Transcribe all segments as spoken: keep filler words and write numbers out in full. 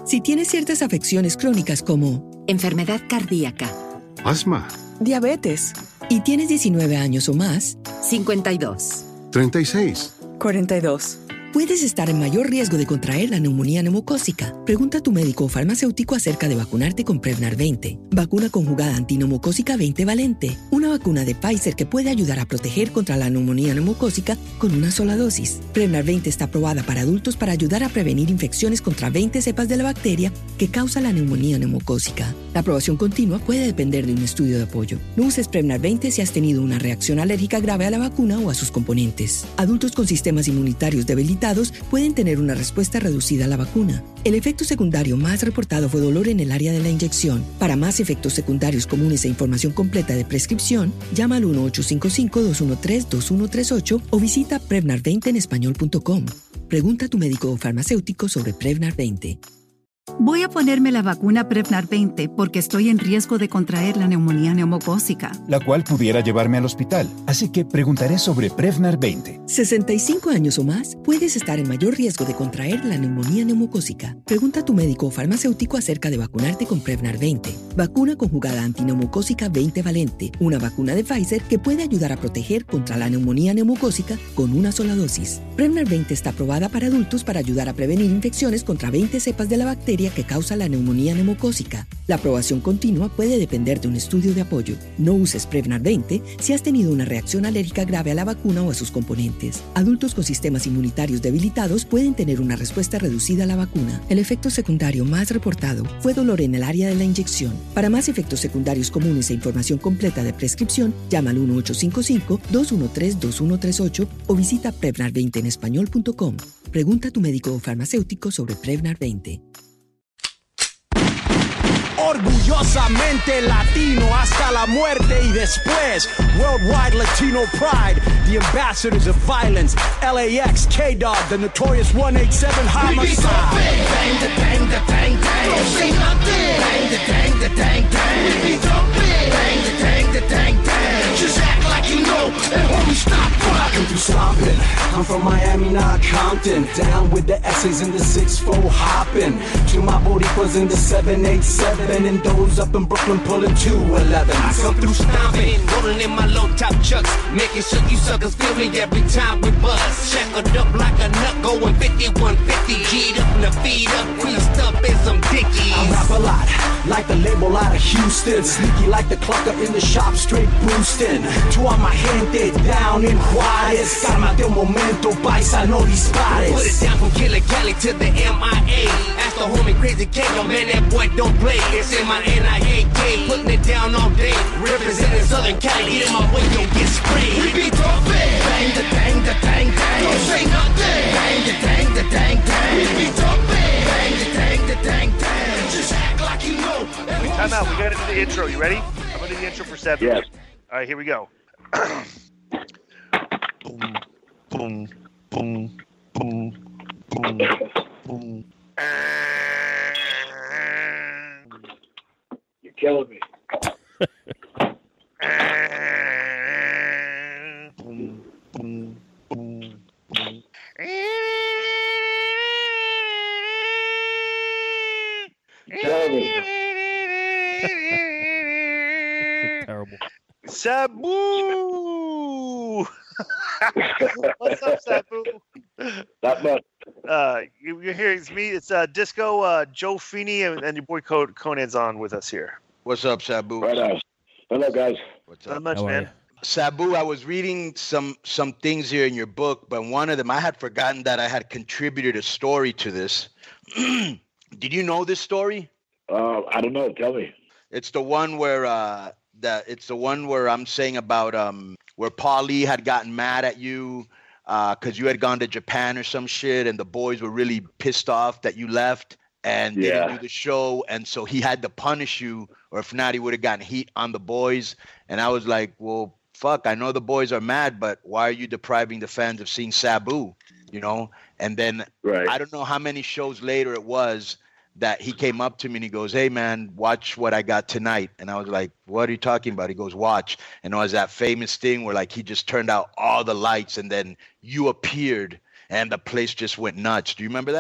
Si tienes ciertas afecciones crónicas como enfermedad cardíaca, asma, diabetes, y tienes diecinueve años o más, cincuenta y dos, treinta y seis, cuarenta y dos. Puedes estar en mayor riesgo de contraer la neumonía neumocócica. Pregunta a tu médico o farmacéutico acerca de vacunarte con Prevnar veinte, vacuna conjugada antineumocócica veinte valente, una vacuna de Pfizer que puede ayudar a proteger contra la neumonía neumocócica con una sola dosis. Prevnar veinte está aprobada para adultos para ayudar a prevenir infecciones contra veinte cepas de la bacteria que causa la neumonía neumocócica. La aprobación continua puede depender de un estudio de apoyo. No uses Prevnar veinte si has tenido una reacción alérgica grave a la vacuna o a sus componentes. Adultos con sistemas inmunitarios debilitados pueden tener una respuesta reducida a la vacuna. El efecto secundario más reportado fue dolor en el área de la inyección. Para más efectos secundarios comunes e información completa de prescripción, llama al uno ocho cinco cinco, dos uno tres, dos uno tres ocho o visita prevnar veinte en español punto com. Pregunta a tu médico o farmacéutico sobre Prevnar veinte. Voy a ponerme la vacuna Prevnar veinte porque estoy en riesgo de contraer la neumonía neumocócica, la cual pudiera llevarme al hospital. Así que preguntaré sobre Prevnar veinte. sesenta y cinco años o más, puedes estar en mayor riesgo de contraer la neumonía neumocócica. Pregunta a tu médico o farmacéutico acerca de vacunarte con Prevnar veinte, vacuna conjugada antineumocócica veinte valente, una vacuna de Pfizer que puede ayudar a proteger contra la neumonía neumocócica con una sola dosis. Prevnar veinte está aprobada para adultos para ayudar a prevenir infecciones contra veinte cepas de la bacteria que causa la neumonía neumocócica. La aprobación continua puede depender de un estudio de apoyo. No uses Prevnar veinte si has tenido una reacción alérgica grave a la vacuna o a sus componentes. Adultos con sistemas inmunitarios debilitados pueden tener una respuesta reducida a la vacuna. El efecto secundario más reportado fue dolor en el área de la inyección. Para más efectos secundarios comunes e información completa de prescripción, llama al uno ocho cinco cinco, dos uno tres, dos uno tres ocho o visita prevnar veinte en español punto com. Pregunta a tu médico o farmacéutico sobre Prevnar veinte. Orgullosamente latino hasta la muerte y después. Worldwide Latino pride, the ambassadors of violence. L A X, K-Dog, the notorious one eighty-seven homicide. Bang the bang the bang bang. Don't say nothing. Bang the bang the bang bang. We be jumping. Bang the bang the bang bang. Just act like you know. And homie, stop rocking through stomping. I'm from Miami, not Compton. Down with the S's and the six four hopping. To my Boricuas in the seven eight seven. And those up in Brooklyn pulling two eleven. I come through stomping, rolling in my low top chucks, making sure you suckers feel me every time we buzz. Shackled up like a nut, going fifty-one fifty, G'd up and the feet up, creased up in some dickies. I rap a lot, like the label out of Houston. Sneaky like the clucker in the shop, straight boosting. To all my gente down in Juarez. Cálmate un momento, paisa, no dispares. Put it down from Killer Cali to the M I A. Ask the homie Crazy K, yo man, that boy don't play. It's in my N I A K, putting it down all day. Representing Southern Cali, get in my way, you'll get sprayed. We be thumping. Bang the bang the bang bang. Don't say nothing. Bang the bang the bang bang. We be thumping. Bang the bang the bang bang. Just act like you know. Wait, time out. We gotta do the intro. You ready? I'm gonna do the intro for seven. Yes. All right, here we go. Boom, boom, boom, boom, boom, boom. You're killing me. Boom, boom, boom, boom. You're killing me. Terrible. Sabu! What's up, Sabu? Not much. Uh, you, you're here. It's me. It's uh, Disco, uh, Joe Feeney, and, and your boy Con- Conan's on with us here. What's up, Sabu? Right on. Hello, guys. What's Not up? much, How are man. you? Sabu, I was reading some some things here in your book, but one of them, I had forgotten that I had contributed a story to this. Did you know this story? Uh, I don't know. Tell me. It's the one where uh, that it's the one where I'm saying about um where Paul Lee had gotten mad at you because uh, you had gone to Japan or some shit, and the boys were really pissed off that you left and Yeah. didn't do the show, and so he had to punish you, or if not, he would have gotten heat on the boys. And I was like, well, fuck, I know the boys are mad, but why are you depriving the fans of seeing Sabu? You know? And then Right. I don't know how many shows later it was that he came up to me and he goes, hey, man, watch what I got tonight. And I was like, what are you talking about? He goes, watch. And it was that famous thing where, like, he just turned out all the lights and then you appeared and the place just went nuts. Do you remember that?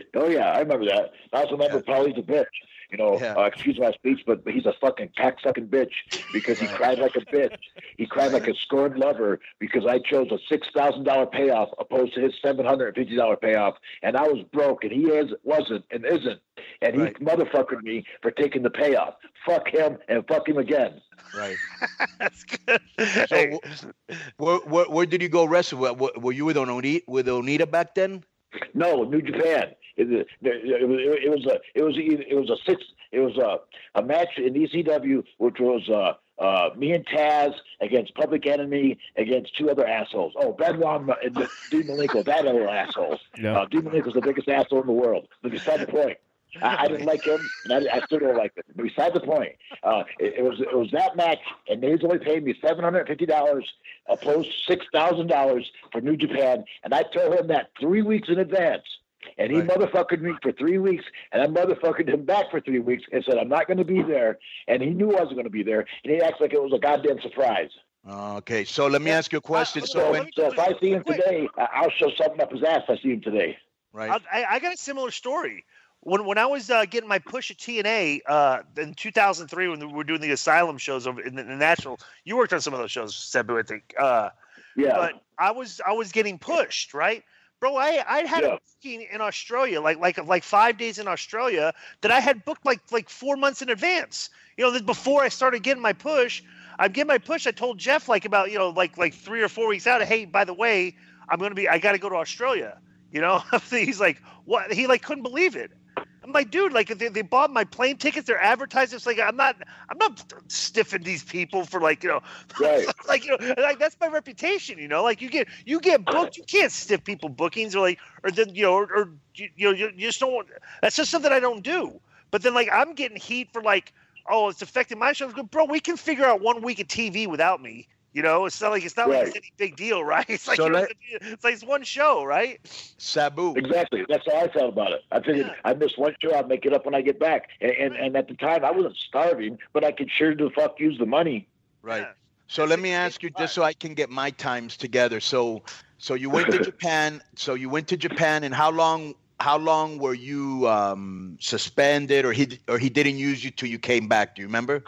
Oh yeah, I remember that. I also remember Yeah. Paulie's a bitch. You know, Yeah. uh, excuse my speech, but he's a fucking cock-sucking bitch because he cried like a bitch. He cried like a scorned lover because I chose a six thousand dollar payoff opposed to his seven hundred and fifty dollar payoff, and I was broke, and he is wasn't and isn't, and he Right. motherfuckered me for taking the payoff. Fuck him and fuck him again. Right. That's good. So, Hey, where, where where did you go wrestle? Were, were were you with Onita with Onita back then? No, New Japan. It, it, it, was- it was a it was a, it was a six it was a, a match in E C W which was uh, uh, me and Taz against Public Enemy against two other assholes. Oh, Benoit and Dean Malenko, that other asshole. Yeah. Uh, Dean Malenko's the biggest asshole in the world. But beside the point. I, I didn't like him, and I, I still don't like him. But beside the point, uh, it, it was it was that match, and they only paid me seven hundred fifty dollars, opposed to six thousand dollars for New Japan, and I told him that three weeks in advance, and he Right. motherfuckered me for three weeks, and I motherfuckered him back for three weeks, and said I'm not going to be there, and he knew I wasn't going to be there, and he acts like it was a goddamn surprise. Okay, so let me ask you a question. Uh, So So, when, so if I see him today, I- I'll show something up his ass. If I see him today. right? I, I got a similar story. When when I was uh, getting my push at T N A uh, in two thousand three, when we were doing the Asylum shows over in the, in the National, you worked on some of those shows, Sebu, I think. Uh, Yeah. But I was I was getting pushed, right, bro? I I had Yeah. a booking in Australia, like like like five days in Australia that I had booked like like four months in advance. You know, that before I started getting my push, I'd get my push. I told Jeff like about you know like like three or four weeks out. Hey, by the way, I'm gonna be. I got to go to Australia. You know, he's like, what? He like couldn't believe it. I'm like, dude, like they, they bought my plane tickets. They're advertising. It's like I'm not, I'm not stiffing these people for like, you know, Right. like you know, like that's my reputation. You know, like you get you get booked. You can't stiff people bookings or like or then you know or, or you, you know you, you just don't. Want, that's just something I don't do. But then like I'm getting heat for like, oh, it's affecting my show. Bro, we can figure out one week of T V without me. You know, it's not like it's not like it's Right. any big deal, right? It's like So you know, let- it's like it's one show, right? Sabu. Exactly. That's how I felt about it. I figured Yeah. I missed one show, I'll make it up when I get back. And, and and at the time, I wasn't starving, but I could sure the fuck use the money. Right. Yeah. So let me ask you, just so I can get my times together. So, so you went to Japan. So you went to Japan, and how long? How long were you um, suspended, or he or he didn't use you till you came back? Do you remember?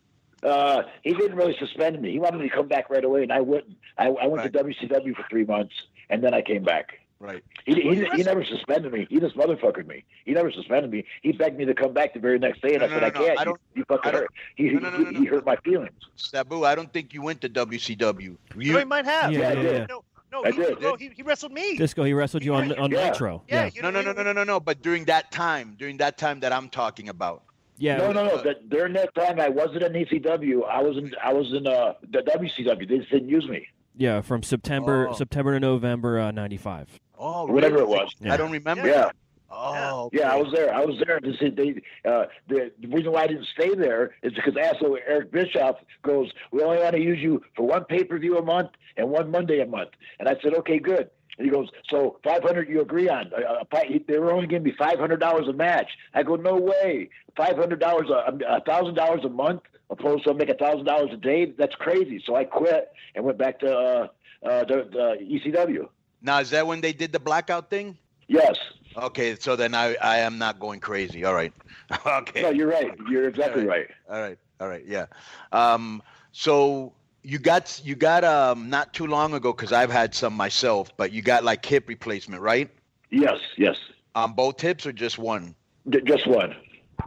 Uh, he didn't really suspend me. He wanted me to come back right away, and I wouldn't. I, I went Right. to W C W for three months, and then I came back. Right. He, he, he never suspended me. He just motherfuckered me. He never suspended me. He begged me to come back the very next day, and No, I no, said, no, I no. can't. I You- don't- you fucking I don't- hurt. He, No, no, no, he, no, he no. hurt my feelings. Sabu, I don't think you went to W C W. You, No, he might have. Yeah, Yeah, I yeah, did. yeah. No, no, I he, did. bro, he, he wrestled me. Disco, he wrestled you on on Yeah. Nitro. yeah, Yeah. you no, know, no, no, we- no, no, no, no. But during that time, during that time that I'm talking about. Yeah. No, no, no. That, during that time, I wasn't in E C W. I was in. I was in uh, the W C W. They just didn't use me. Yeah, from September Oh. September to November uh, ninety-five. Oh, Whatever really? it was. I don't remember. Yeah. Oh, Yeah, I okay. was there. I was there. They said they, uh, the, the reason why I didn't stay there is because asshole Eric Bischoff goes, we only want to use you for one pay-per-view a month and one Monday a month. And I said, okay, good. And he goes, so five hundred you agree on. Uh, uh, they were only giving me five hundred dollars a match. I go, no way. five hundred dollars, a one thousand dollars a month, opposed to make one thousand dollars a day? That's crazy. So I quit and went back to uh, uh, the, the E C W. Now, is that when they did the blackout thing? Yes. Okay, so then I, I am not going crazy. All right. Okay. No, you're right. You're exactly All right. All right. All right. Yeah. Um, so you got you got um not too long ago, because I've had some myself, but you got like hip replacement, right? Yes, yes. On both hips or just one? D- just one.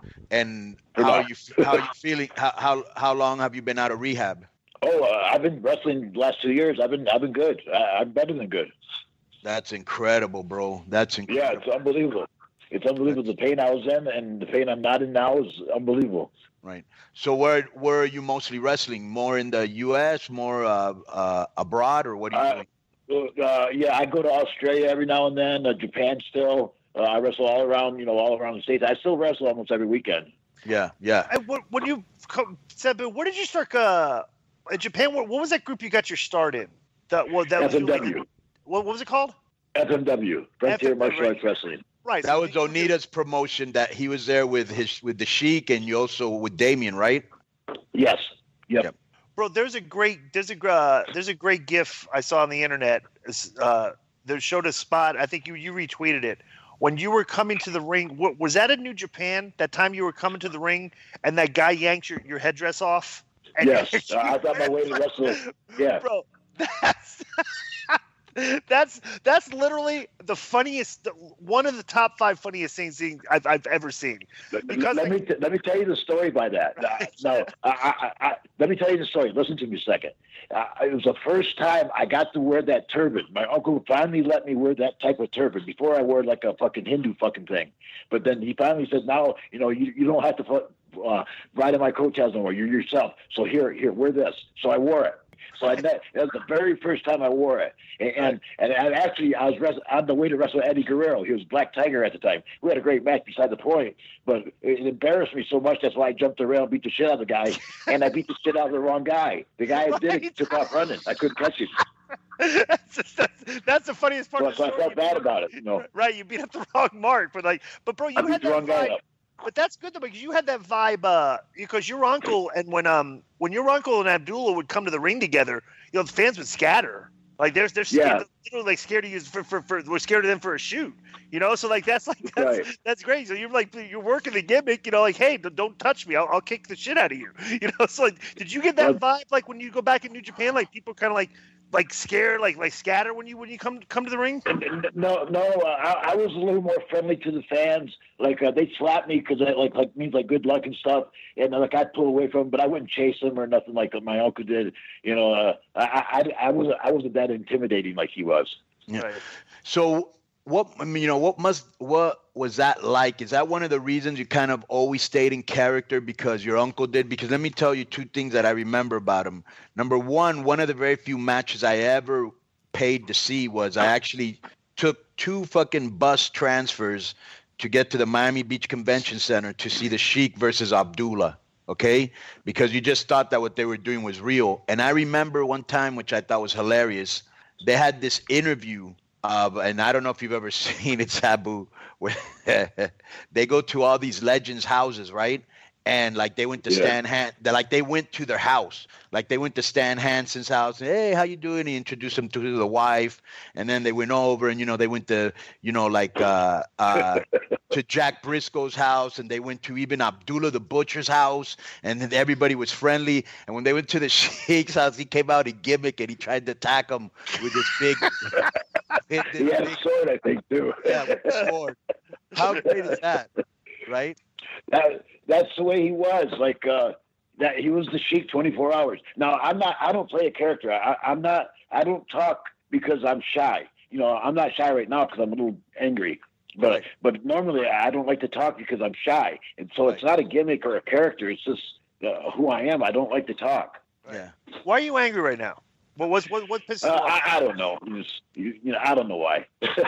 And For how now. are you how are you feeling? How how how long have you been out of rehab? Oh, uh, I've been wrestling the last two years. I've been I've been good. I, I'm better than good. That's incredible, bro. That's Yeah, incredible. it's unbelievable. It's unbelievable. The pain I was in and the pain I'm not in now is unbelievable. Right. So where where are you mostly wrestling? More in the U S, more uh, uh, abroad, or what are you Uh, doing? Uh, yeah, I go to Australia every now and then. Uh, Japan still. Uh, I wrestle all around, you know, all around the states. I still wrestle almost every weekend. Yeah, yeah. And what, when you co- said, but where did you start? Uh, in Japan, what, what was that group you got your start in? That what that F M was W. like, what, what was it called? F M W, Frontier F M W, Martial right. Arts Wrestling. Right. That so was you- Onita's promotion. That he was there with his with the Sheik, and you also with Damien, right? Yes. Yep. Yep. Bro, there's a great there's a uh, there's a great GIF I saw on the internet. It's, Uh, that showed a spot. I think you you retweeted it, when you were coming to the ring. What, was that in New Japan? That time you were coming to the ring and that guy yanked your, your headdress off? And yes, uh, I thought my way to wrestle. Yeah, bro, that's that's that's literally the funniest, one of the top five funniest things I've I've ever seen. Because let me let me tell you the story by that. Right. No, I, I, I, let me tell you the story. Listen to me a second. Uh, it was the first time I got to wear that turban. My uncle finally let me wear that type of turban. Before I wore like a fucking Hindu fucking thing, but then he finally said, "Now you know you, you don't have to uh, ride on my coattails no more. You're yourself. So here here wear this." So I wore it. So I met, that was the very first time I wore it, and and, and, and actually I was wrest- on the way to wrestle Eddie Guerrero. He was Black Tiger at the time. We had a great match beside the point, but it embarrassed me so much that's why I jumped the rail and beat the shit out of the guy, and I beat the shit out of the wrong guy. The guy who did it took off running. I couldn't catch him. that's, just, that's, that's the funniest part. So, of the so story. I felt bad about it, you know. Right, you beat up the wrong mark, but like, but bro, you I beat had the that wrong guy vibe. up. But that's good though, because you had that vibe. Uh, because your uncle and when um when your uncle and Abdullah would come to the ring together, you know, the fans would scatter. Like there's they're scared, Yeah. literally like scared to use for, for for we're scared of them for a shoot. You know, so like that's like that's Right. that's great. So you're like you're working the gimmick. You know, like hey, don't touch me. I'll, I'll kick the shit out of you. You know, so like, did you get that vibe like when you go back in New Japan? Like people kind of like. Like scared, like like scatter when you when you come come to the ring. No, no, uh, I, I was a little more friendly to the fans. Like uh, they slapped me because that like like means like good luck and stuff, and uh, like I'd pull away from them, but I wouldn't chase them or nothing like my uncle did. You know, uh, I, I I wasn't I wasn't that intimidating like he was. Yeah. Right. So what I mean, you know, what must what was that like? Is that one of the reasons you kind of always stayed in character because your uncle did? Because let me tell you two things that I remember about him. Number one, one of the very few matches I ever paid to see was I actually took two fucking bus transfers to get to the Miami Beach Convention Center to see the Sheik versus Abdullah. Okay, because you just thought that what they were doing was real. And I remember one time, which I thought was hilarious, they had this interview. Uh, and I don't know if you've ever seen it, Sabu, where they go to all these legends' houses, right? And like they went to Yeah. Stan Han, they like they went to their house, like they went to Stan Hansen's house. And, hey, how you doing? He introduced them to the wife, and then they went over, and you know they went to, you know, like uh, uh, to Jack Briscoe's house, and they went to even Abdullah the Butcher's house, and then everybody was friendly. And when they went to the Sheik's house, he came out in gimmick, and he tried to attack him with this big. this He had a big- sword, I think, too. Yeah, with the sword. How great is that, right? That that's the way he was. Like uh, that, he was the Sheik twenty-four hours. Now I'm not. I don't play a character. I, I'm not. I don't talk because I'm shy. You know, I'm not shy right now because I'm a little angry. But Right. but normally I don't like to talk because I'm shy, and so it's Right. not a gimmick or a character. It's just uh, who I am. I don't like to talk. Yeah. Why are you angry right now? What was what what pisses Uh, you off? I, I don't know. You, just, you, you know, I don't know why.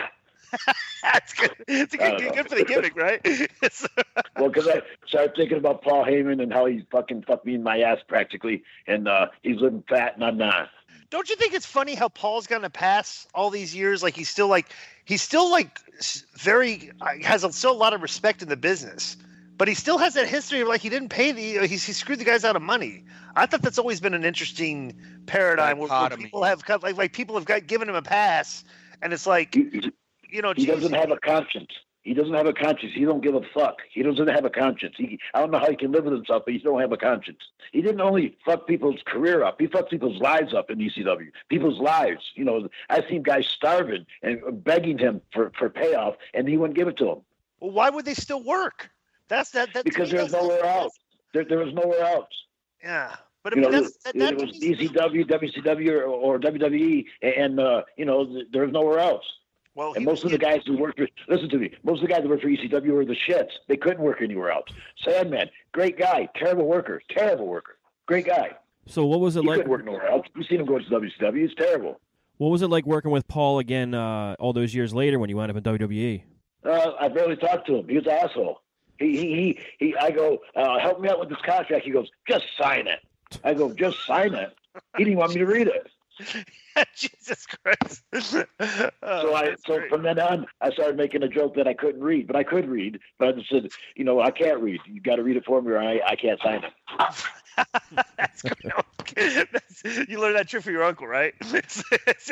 That's good. It's a I good, don't know. good for the gimmick, right? It's- Well, because I started thinking about Paul Heyman and how he fucking fucked me in my ass practically, and uh, he's living fat and I'm not. Don't you think it's funny how Paul's gotten a pass all these years? Like he's still like he's still like s- very uh, has a, still a lot of respect in the business, but he still has that history of like he didn't pay the he, he screwed the guys out of money. I thought that's always been an interesting paradigm where, where Dichotomy. people have cut- like like people have got given him a pass, and it's like He, you know he geez, doesn't have a conscience. He doesn't have a conscience. He don't give a fuck. He doesn't have a conscience. He, I don't know how he can live with himself, but he don't have a conscience. He didn't only fuck people's career up. He fucked people's lives up in E C W. People's lives. You know, I've seen guys starving and begging him for, for payoff, and he wouldn't give it to them well, why would they still work? That's that that to because me, there's that's- nowhere else. There, there was nowhere else. Yeah, but I You mean know, that's that, it, that it to was me- E C W, W C W, or, or W W E, and uh, you know, th- there was nowhere else. well, And he- most of the guys who worked for, listen to me, most of the guys who worked for E C W were the shits. They couldn't work anywhere else. Sandman, great guy, terrible worker, terrible worker, great guy. So what was it He like? couldn't work nowhere else. You've seen him go to W C W. It's terrible. What was it like working with Paul again uh, all those years later when you wound up in W W E? Uh, I barely talked to him. He was an asshole. He, he, he, he I go, uh, help me out with this contract. He goes, just sign it. I go, just sign it. He didn't want me to read it. Jesus Christ. So Oh, I, that's so great. from then on, I started making a joke that I couldn't read, but I could read. But I just said, you know, I can't read. You got to read it for me, or I, I can't sign it. That's great. like that's, you learned that trick from your uncle, right? Yes.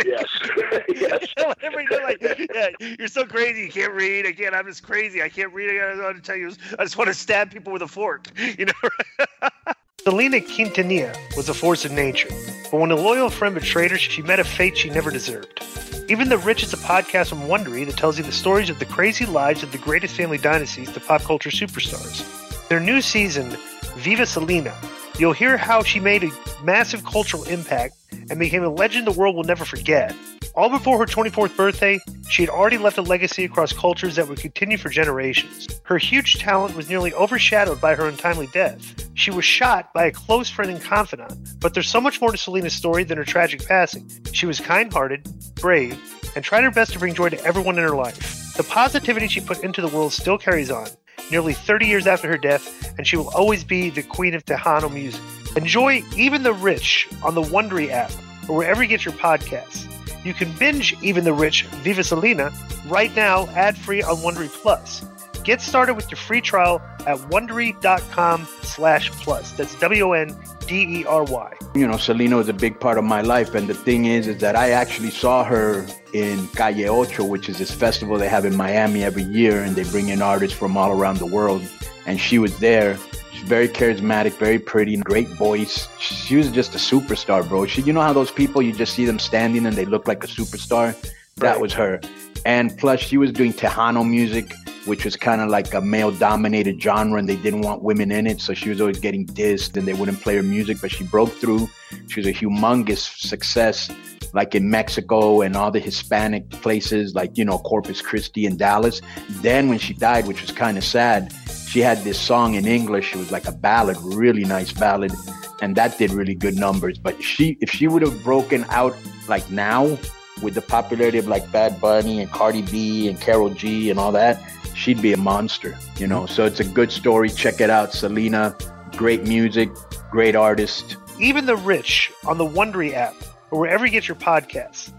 Yes. Whatever you're like, yeah, you're so crazy. You can't read. I can't. I'm just crazy. I can't read. I don't want to tell you. I just want to stab people with a fork. You know. Selena Quintanilla was a force of nature, but when a loyal friend betrayed her, she met a fate she never deserved. Even the Rich is a podcast from Wondery that tells you the stories of the crazy lives of the greatest family dynasties to pop culture superstars. Their new season, Viva Selena, you'll hear how she made a massive cultural impact and became a legend the world will never forget. All before her twenty-fourth birthday, she had already left a legacy across cultures that would continue for generations. Her huge talent was nearly overshadowed by her untimely death. She was shot by a close friend and confidant, but there's so much more to Selena's story than her tragic passing. She was kind-hearted, brave, and tried her best to bring joy to everyone in her life. The positivity she put into the world still carries on, nearly thirty years after her death, and she will always be the queen of Tejano music. Enjoy Even the Rich on the Wondery app or wherever you get your podcasts. You can binge Even the Rich, Viva Selena, right now, ad-free on Wondery Plus. Get started with your free trial at Wondery.com slash plus. That's W O N D E R Y. You know, Selena was a big part of my life, and the thing is, is that I actually saw her in Calle Ocho, which is this festival they have in Miami every year, and they bring in artists from all around the world, and she was there. She's very charismatic, very pretty, great voice. She was just a superstar, bro. She, you know how those people, you just see them standing and they look like a superstar? That Right. was her. And plus, she was doing Tejano music, which was kind of like a male-dominated genre, and they didn't want women in it, so she was always getting dissed, and they wouldn't play her music, but she broke through. She was a humongous success, like in Mexico and all the Hispanic places, like, you know, Corpus Christi and Dallas. Then when she died, which was kind of sad, she had this song in English. It was like a ballad, really nice ballad, and that did really good numbers. But she, if she would have broken out like now, with the popularity of like Bad Bunny and Cardi B and Karol G and all that, she'd be a monster, you know. So it's a good story. Check it out. Selena, great music, great artist. Even the Rich on the Wondery app or wherever you get your podcasts.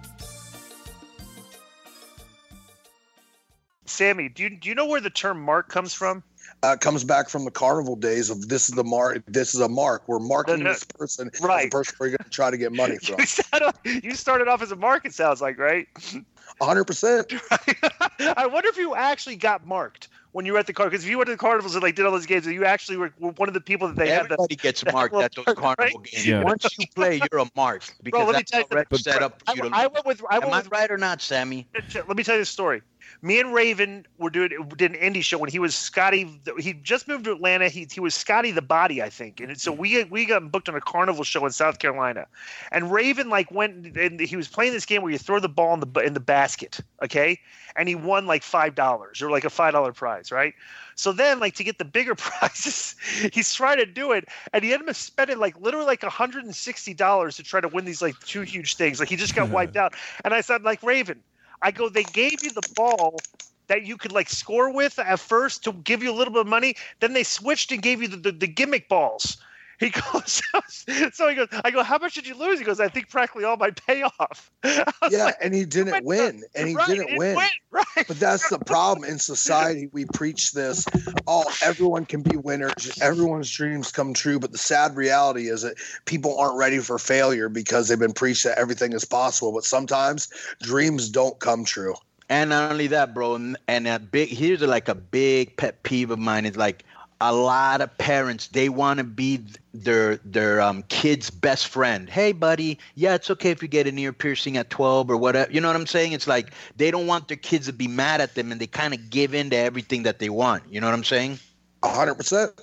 Sammy, do you, do you know where the term mark comes from? Uh, comes back from the carnival days of this is the mark. This is a mark. We're marking No, no. this person Right. as a person we're going to try to get money from. You started, you started off as a mark, it sounds like, right? one hundred percent. I wonder if you actually got marked when you were at the car. Because if you went to the carnivals and like did all those games, and you actually were, were one of the people that they had. Everybody the, gets that marked little at those mark, carnival right? games. Yeah. Once you play, you're a mark because Bro, let me that's tell you already something. set up for you to I, I went with. I Am went I with right or not, Sammy? Let me tell you the story. Me and Raven were doing did an indie show when he was Scotty. He just moved to Atlanta. He he was Scotty the Body, I think. And so we we got booked on a carnival show in South Carolina. And Raven like went and he was playing this game where you throw the ball in the in the basket, okay? And he won like five dollars or like a five dollar prize, right? So then, like to get the bigger prizes, he's trying to do it, and he ended up spending like literally like one hundred and sixty dollars to try to win these like two huge things. Like he just got wiped out. And I said, like Raven. I go, they gave you the ball that you could like score with at first to give you a little bit of money. Then they switched and gave you the, the, the gimmick balls. He goes, so he goes, I go, how much did you lose? He goes, I think practically all my payoff. Yeah, like, and he didn't win, and he right, didn't he win. win. Right. But that's the problem in society. We preach this, oh, everyone can be winners, everyone's dreams come true. But the sad reality is that people aren't ready for failure because they've been preached that everything is possible. But sometimes dreams don't come true. And not only that, bro, and, and a big here's a, like a big pet peeve of mine is like a lot of parents, they want to be their their um kid's best friend. Hey, buddy, yeah, it's okay if you get an ear piercing at twelve or whatever. You know what I'm saying? It's like they don't want their kids to be mad at them, and they kind of give in to everything that they want. You know what I'm saying? one hundred percent.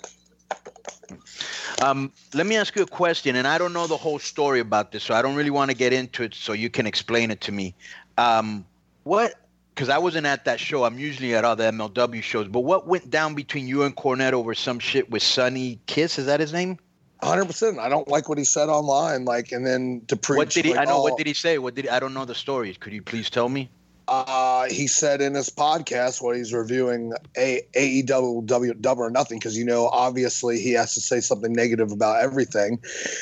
Um, let me ask you a question, and I don't know the whole story about this, so I don't really want to get into it, so you can explain it to me. Um, what? Because I wasn't at that show. I'm usually at other M L W shows. But what went down between you and Cornette over some shit with Sonny Kiss? Is that his name? one hundred percent. I don't like what he said online. Like, and then to preach. What did he? Like, I know. oh, What did he say? What did he, I don't know the story. Could you please tell me? Uh, he said in his podcast while he's reviewing a AEW Double or Nothing, because, you know, obviously he has to say something negative about everything.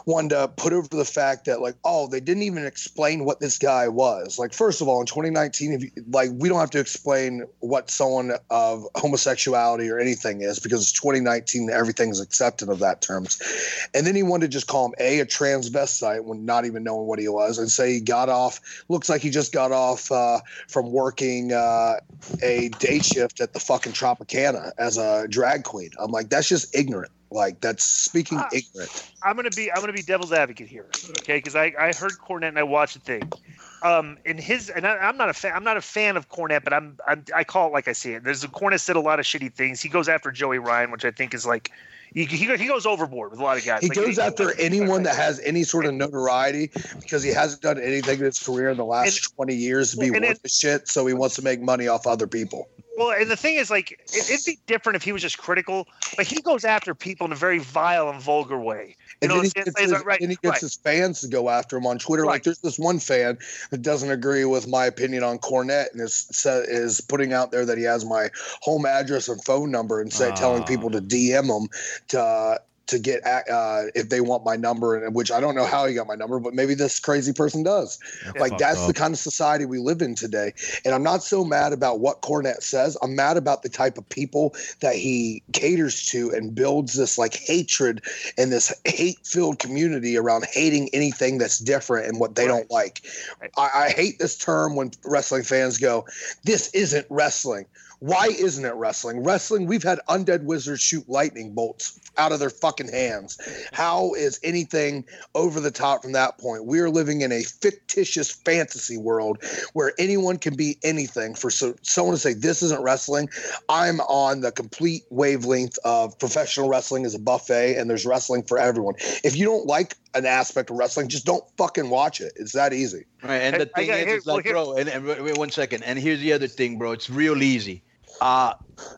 wanted to put over the fact that, like, oh, they didn't even explain what this guy was. Like, first of all, in twenty nineteen, if you, like, we don't have to explain what someone of homosexuality or anything is, because it's twenty nineteen, everything's accepted of that terms. And then he wanted to just call him a a transvestite when not even knowing what he was, and say he got off, looks like he just got off uh, from working uh, a day shift at the fucking Tropicana as a drag queen. I'm like, that's just ignorant. Like, that's speaking uh, ignorant. I'm gonna be I'm gonna be devil's advocate here, okay? Because I, I heard Cornette and I watched the thing. Um, in his and I, I'm not a fan. I'm not a fan of Cornette, but I'm, I'm I call it like I see it. There's a Cornette said a lot of shitty things. He goes after Joey Ryan, which I think is like he he, he goes overboard with a lot of guys. He like, goes he, after he, anyone that has any sort of notoriety because he hasn't done anything in his career in the last and, twenty years to be worth it, the shit. So he wants to make money off other people. Well, and the thing is, like, it, it'd be different if he was just critical, but he goes after people in a very vile and vulgar way. You And know then he what I'm gets, saying? his, Right, then he gets right. his fans to go after him on Twitter. Right. Like, there's this one fan that doesn't agree with my opinion on Cornette and is is putting out there that he has my home address and phone number and say, Ah. telling people to D M him to uh, to get uh, if they want my number, and which I don't know how he got my number, but maybe this crazy person does. That's Like, fucked that's up. the kind of society we live in today. And I'm not so mad about what Cornette says. I'm mad about the type of people that he caters to and builds this like hatred and this hate-filled community around hating anything that's different and what they don't like. I, I hate this term when wrestling fans go, "This isn't wrestling." Why isn't it wrestling? Wrestling, we've had undead wizards shoot lightning bolts out of their fucking hands. How is anything over the top from that point? We are living in a fictitious fantasy world where anyone can be anything. For so, someone to say this isn't wrestling, I'm on the complete wavelength of professional wrestling is a buffet and there's wrestling for everyone. If you don't like an aspect of wrestling, just don't fucking watch it. It's that easy. Right, and the I- I thing got- is, here- it's like, well, bro, and, and wait, wait one second. And here's the other thing, bro. It's real easy. Uh,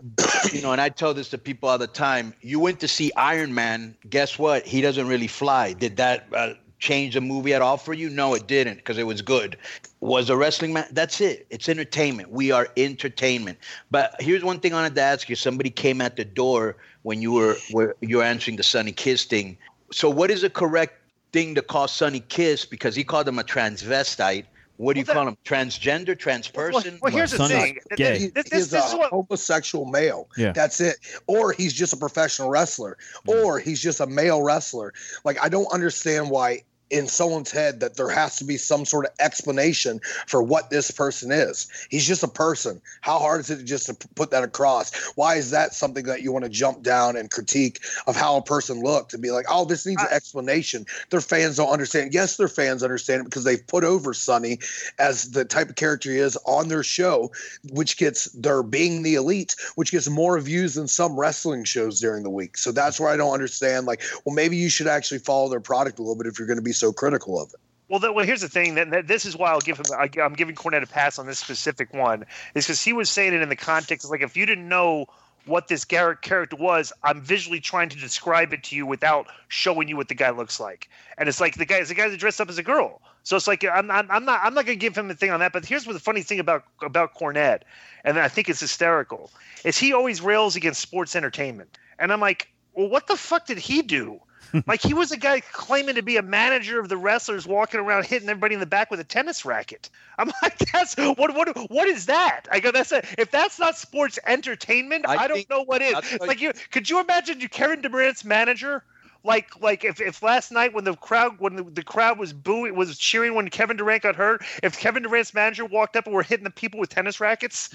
you know, and I tell this to people all the time. You went to see Iron Man. Guess what? He doesn't really fly. Did that uh, change the movie at all for you? No, it didn't, because it was good. Was a wrestling man? That's it. It's entertainment. We are entertainment. But here's one thing I wanted to ask you. Somebody came at the door when you were, were you were answering the Sonny Kiss thing. So what is the correct thing to call Sonny Kiss? Because he called him a transvestite. What do you Well, call him? Transgender, transperson? Well, well, here's the Sonny's thing. gay. This, this, He's this a is what homosexual male. Yeah. That's it. Or he's just a professional wrestler. Or he's just a male wrestler. Like, I don't understand why in someone's head that there has to be some sort of explanation for what this person is. He's just a person. How hard is it just to p- put that across? Why is that something that you want to jump down and critique of how a person looked and be like, oh, this needs an explanation? Their fans don't understand. Yes, their fans understand it because they've put over Sonny as the type of character he is on their show, which gets their being the elite, which gets more views than some wrestling shows during the week. So that's where I don't understand. Like, well, maybe you should actually follow their product a little bit if you're going to be so critical of it. Well, the, well, here's the thing. That, that this is why I'll give him. I, I'm giving Cornette a pass on this specific one, is because he was saying it in the context of, like, if you didn't know what this Garrett character was, I'm visually trying to describe it to you without showing you what the guy looks like. And it's like the guy, the guy that dressed up as a girl. So it's like I'm, I'm, I'm not, I'm not going to give him the thing on that. But here's what the funny thing about about Cornette, and I think it's hysterical, is he always rails against sports entertainment. And I'm like, well, what the fuck did he do? Like, he was a guy claiming to be a manager of the wrestlers, walking around hitting everybody in the back with a tennis racket. I'm like, that's what what what is that? I go, that's a, if that's not sports entertainment, I, I don't think- know what is. I'll tell Like, you could you imagine you Kevin Durant's manager? Like, like if, if last night when the crowd when the, the crowd was booing was cheering when Kevin Durant got hurt, if Kevin Durant's manager walked up and were hitting the people with tennis rackets,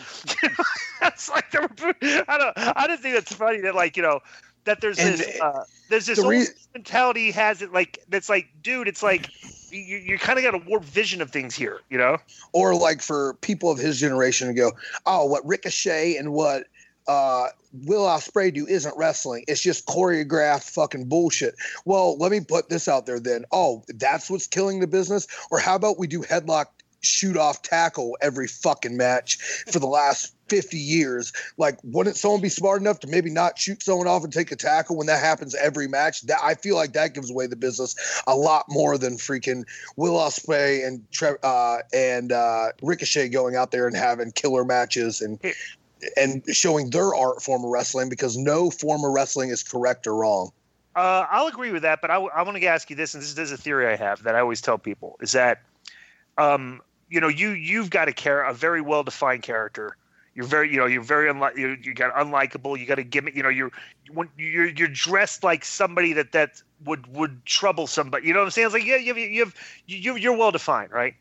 that's like they were booing. I don't I just think that's funny that, like, you know, that there's And this uh, there's this the re- old mentality he has it like that's like, dude, it's like you you kind of got a warped vision of things here, you know? Or like for people of his generation to go, oh, what Ricochet and what uh, Will Ospreay do isn't wrestling. It's just choreographed fucking bullshit. Well, let me put this out there then. Oh, that's what's killing the business? Or how about we do headlock shoot off tackle every fucking match for the last fifty years? Like, wouldn't someone be smart enough to maybe not shoot someone off and take a tackle when that happens every match? That I feel like that gives away the business a lot more than freaking Will Ospreay and Tre- uh, and uh, Ricochet going out there and having killer matches and and showing their art form of wrestling, because no form of wrestling is correct or wrong. Uh, I'll agree with that, but I, w- I want to ask you this, and this is, this is a theory I have that I always tell people, is that, um, you know, you you've got a char- a very well defined character. You're very, you know, you're very unlike you. You got unlikable. You got a gimmick. You know, you're when you're you're dressed like somebody that that would would trouble somebody. You know what I'm saying? It's like yeah, you have you have you you're well defined, right?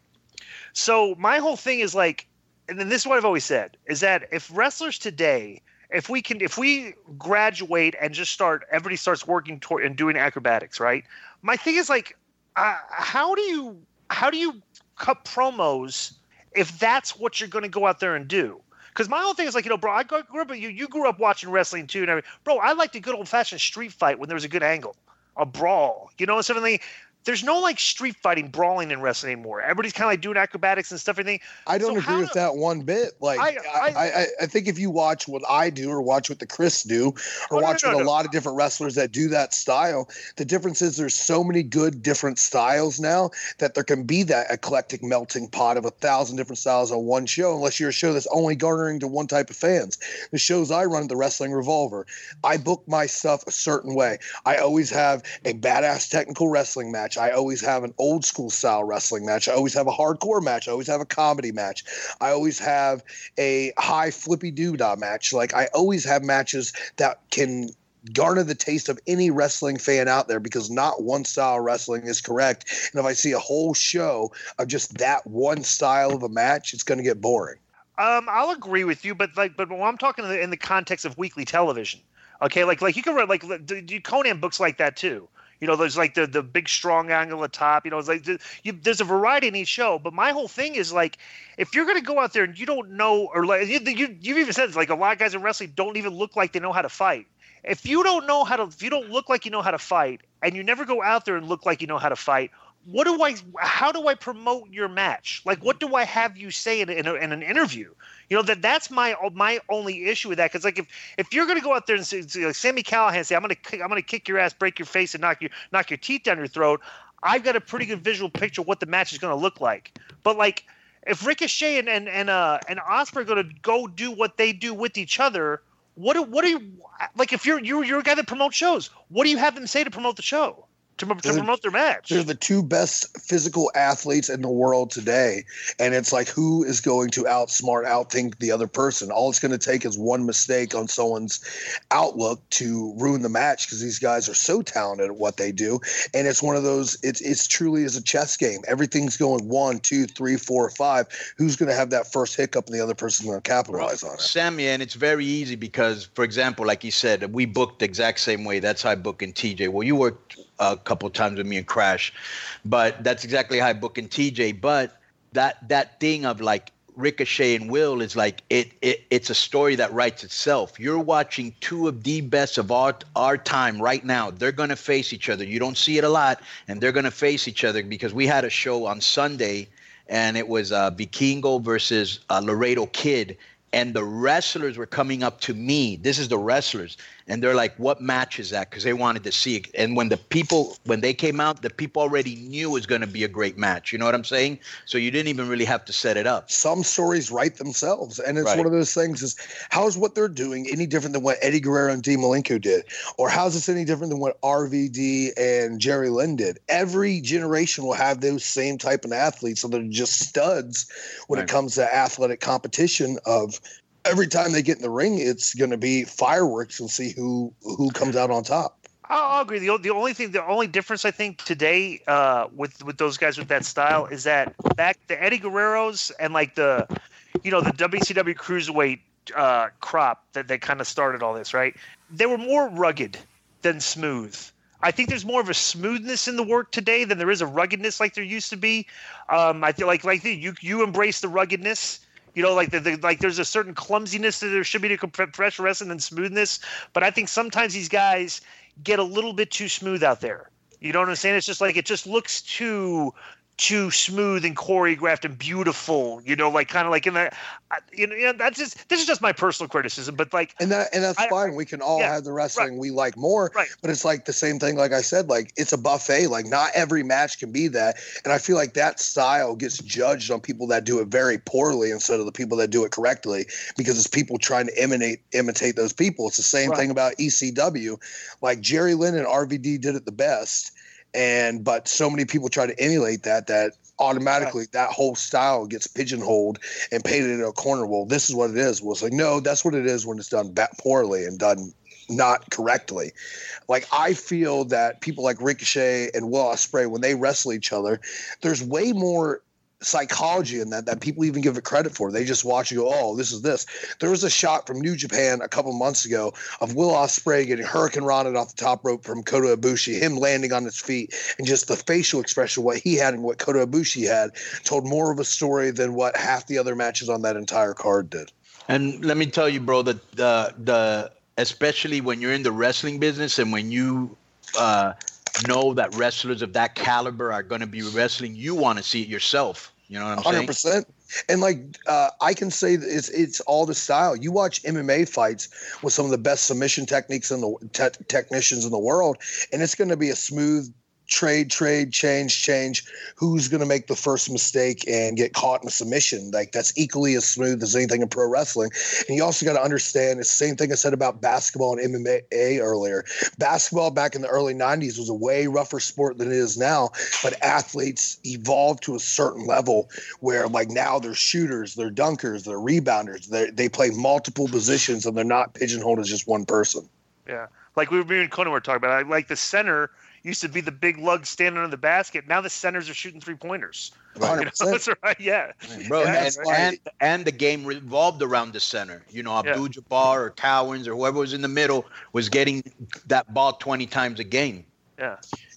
So my whole thing is like, and then this is what I've always said is that if wrestlers today, if we can, if we graduate and just start, everybody starts working toward and doing acrobatics, right? My thing is like, uh, how do you how do you cut promos if that's what you're going to go out there and do? Because my whole thing is like, you know, bro, I grew up, you you grew up watching wrestling too, and everything. Bro, I like the good old fashioned street fight when there was a good angle, a brawl, you know, something. There's no like street fighting, brawling in wrestling anymore. Everybody's kind of like doing acrobatics and stuff. Everything. I don't so agree with do, that one bit. Like, I I, I, I think if you watch what I do, or watch what the Chris do, or oh, watch no, no, what no. a lot of different wrestlers that do that style, the difference is there's so many good different styles now that there can be that eclectic melting pot of a thousand different styles on one show. Unless you're a show that's only garnering to one type of fans. The shows I run at the Wrestling Revolver, I book my stuff a certain way. I always have a badass technical wrestling match. I always have an old school style wrestling match. I always have a hardcore match. I always have a comedy match. I always have a high flippy doodah match. Like I always have matches that can garner the taste of any wrestling fan out there, because not one style of wrestling is correct. And if I see a whole show of just that one style of a match, it's going to get boring. Um, I'll agree with you, but like, but when I'm talking in the, in the context of weekly television, okay, like like you can read like do Conan books like that too. You know, there's like the the big strong angle at the top. You know, it's like you, there's a variety in each show. But my whole thing is like, if you're going to go out there and you don't know, or like you, you you've even said it's like a lot of guys in wrestling don't even look like they know how to fight. If you don't know how to, if you don't look like you know how to fight, and you never go out there and look like you know how to fight, what do I? How do I promote your match? Like, what do I have you say in, in, a, in an interview? You know, that that's my my only issue with that. Because like if if you're going to go out there and say, like Sami Callihan say, I'm going to I'm going to kick your ass, break your face, and knock you knock your teeth down your throat, I've got a pretty good visual picture of what the match is going to look like. But like if Ricochet and and and uh and Ospreay are going to go do what they do with each other, what do, what do you like? If you're you're you're a guy that promotes shows, what do you have them say to promote the show? To, to promote their match. They're the two best physical athletes in the world today. And it's like, who is going to outsmart, outthink the other person? All it's going to take is one mistake on someone's outlook to ruin the match, because these guys are so talented at what they do. And it's one of those, it's it's truly is a chess game. Everything's going one, two, three, four, five. Who's going to have that first hiccup and the other person's going to capitalize on it? Sammy, and it's very easy because, for example, like you said, we booked the exact same way. That's how I book in T J. Well, you worked a couple of times with me and Crash, but that's exactly how I book in T J. But that that thing of like Ricochet and Will is like it, it it's a story that writes itself. You're watching two of the best of our our time right now. They're gonna face each other. You don't see it a lot, and they're gonna face each other because we had a show on Sunday, and it was uh, Vikingo versus uh, Laredo Kid. And the wrestlers were coming up to me. This is the wrestlers. And they're like, what match is that? Because they wanted to see it. And when the people, when they came out, the people already knew it was going to be a great match. You know what I'm saying? So you didn't even really have to set it up. Some stories write themselves. And it's Right. one of those things is, how is what they're doing any different than what Eddie Guerrero and Dean Malenko did? Or how is this any different than what R V D and Jerry Lynn did? Every generation will have those same type of athletes. So they're just studs when Right. it comes to athletic competition of, every time they get in the ring, it's going to be fireworks and see who who comes out on top. I'll, I'll agree. The, o- the only thing, the only difference I think today uh, with with those guys with that style is that back the Eddie Guerreros and like the, you know, the W C W Cruiserweight uh, crop that that kind of started all this, right? They were more rugged than smooth. I think there's more of a smoothness in the work today than there is a ruggedness like there used to be. Um, I feel like like the, you you embrace the ruggedness. You know, like the, the like there's a certain clumsiness that there should be to professional wrestling and smoothness. But I think sometimes these guys get a little bit too smooth out there. You know what I'm saying? It's just like it just looks too too smooth and choreographed and beautiful, you know, like kind of like in the, you know, yeah, that's just, this is just my personal criticism, but like, and that, and that's I, fine. We can all yeah, have the wrestling right, we like more, right. But it's like the same thing. Like I said, like it's a buffet, like not every match can be that. And I feel like that style gets judged on people that do it very poorly instead of the people that do it correctly, because it's people trying to imitate, imitate those people. It's the same right. thing about E C W. Like Jerry Lynn and R V D did it the best. And but so many people try to emulate that that automatically that whole style gets pigeonholed and painted in a corner. Well, this is what it is. Well, it's like, no, that's what it is when it's done poorly and done not correctly. Like I feel that people like Ricochet and Will Ospreay, when they wrestle each other, there's way more psychology in that that people even give it credit for. They just watch and go, oh, this is this. There was a shot from New Japan a couple months ago of Will Ospreay getting Hurricane Rana off the top rope from Kota Ibushi, him landing on his feet, and just the facial expression, what he had and what Kota Ibushi had, told more of a story than what half the other matches on that entire card did. And let me tell you, bro, that the the especially when you're in the wrestling business and when you uh know that wrestlers of that caliber are going to be wrestling, you want to see it yourself. You know what I'm saying? one hundred percent. And like uh, I can say that it's it's all the style. You watch M M A fights with some of the best submission techniques in the te- technicians in the world, and it's going to be a smooth trade, trade, change, change. Who's going to make the first mistake and get caught in a submission? Like that's equally as smooth as anything in pro wrestling. And you also got to understand it's the same thing I said about basketball and M M A earlier. Basketball back in the early nineties was a way rougher sport than it is now, but athletes evolved to a certain level where like now they're shooters, they're dunkers, they're rebounders. They they play multiple positions and they're not pigeonholed as just one person. Yeah. Like we were, me and Conan were talking about, like the center used to be the big lug standing under the basket. Now the centers are shooting three pointers. You know, that's right. Yeah, bro. Yeah, and, and and the game revolved around the center. You know, Abdul-Jabbar or Cowens or whoever was in the middle was getting that ball twenty times a game. Yeah.